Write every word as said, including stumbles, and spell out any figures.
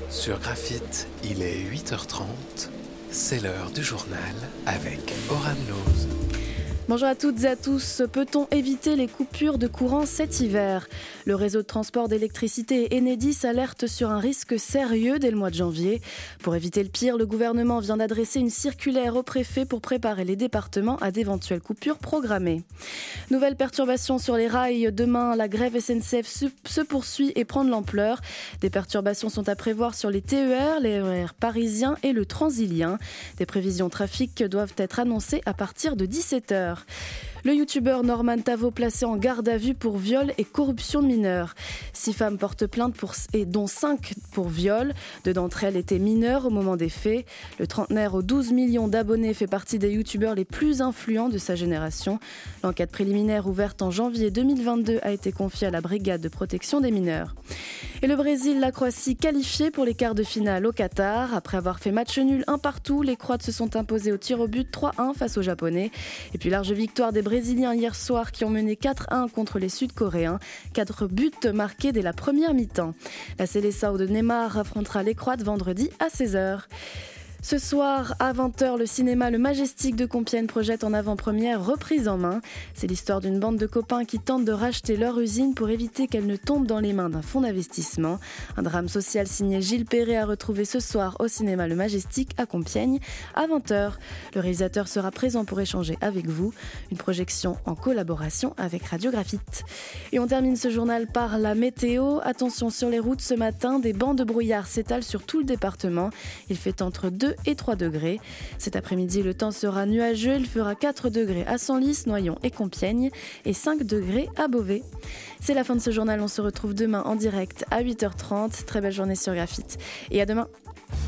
Sur Graphite, il est huit heures trente, c'est l'heure du journal avec Oran Loz. Bonjour à toutes et à tous. Peut-on éviter les coupures de courant cet hiver ? Le réseau de transport d'électricité Enedis alerte sur un risque sérieux dès le mois de janvier. Pour éviter le pire, le gouvernement vient d'adresser une circulaire au préfet pour préparer les départements à d'éventuelles coupures programmées. Nouvelle perturbation sur les rails. Demain, la grève S N C F se poursuit et prend de l'ampleur. Des perturbations sont à prévoir sur les T E R, les R E R parisiens et le Transilien. Des prévisions trafic doivent être annoncées à partir de dix-sept heures. Le youtubeur Norman Tavo placé en garde à vue pour viol et corruption de mineurs. Six femmes portent plainte pour, et dont cinq pour viol. Deux d'entre elles étaient mineures au moment des faits. Le trentenaire aux douze millions d'abonnés fait partie des youtubeurs les plus influents de sa génération. L'enquête préliminaire ouverte en janvier deux mille vingt-deux a été confiée à la brigade de protection des mineurs. Et le Brésil, la Croatie qualifiée pour les quarts de finale au Qatar. Après avoir fait match nul un partout, les Croates se sont imposés au tir au but trois un face aux Japonais. Et puis large victoire des Brésiliens hier soir qui ont mené quatre un contre les Sud-Coréens. Quatre buts marqués dès la première mi-temps. La Seleção de Neymar affrontera les Croates vendredi à seize heures. Ce soir, à vingt heures, le cinéma Le Majestic de Compiègne projette en avant-première Reprise en main. C'est l'histoire d'une bande de copains qui tentent de racheter leur usine pour éviter qu'elle ne tombe dans les mains d'un fonds d'investissement. Un drame social signé Gilles Perret à retrouver ce soir au cinéma Le Majestic à Compiègne à vingt heures. Le réalisateur sera présent pour échanger avec vous. Une projection en collaboration avec Radio Graphite. Et on termine ce journal par la météo. Attention sur les routes ce matin, des bancs de brouillard s'étalent sur tout le département. Il fait entre deux et trois degrés. Cet après-midi, le temps sera nuageux. Il fera quatre degrés à Senlis, Noyon et Compiègne et cinq degrés à Beauvais. C'est la fin de ce journal. On se retrouve demain en direct à huit heures trente. Très belle journée sur Graphite et à demain.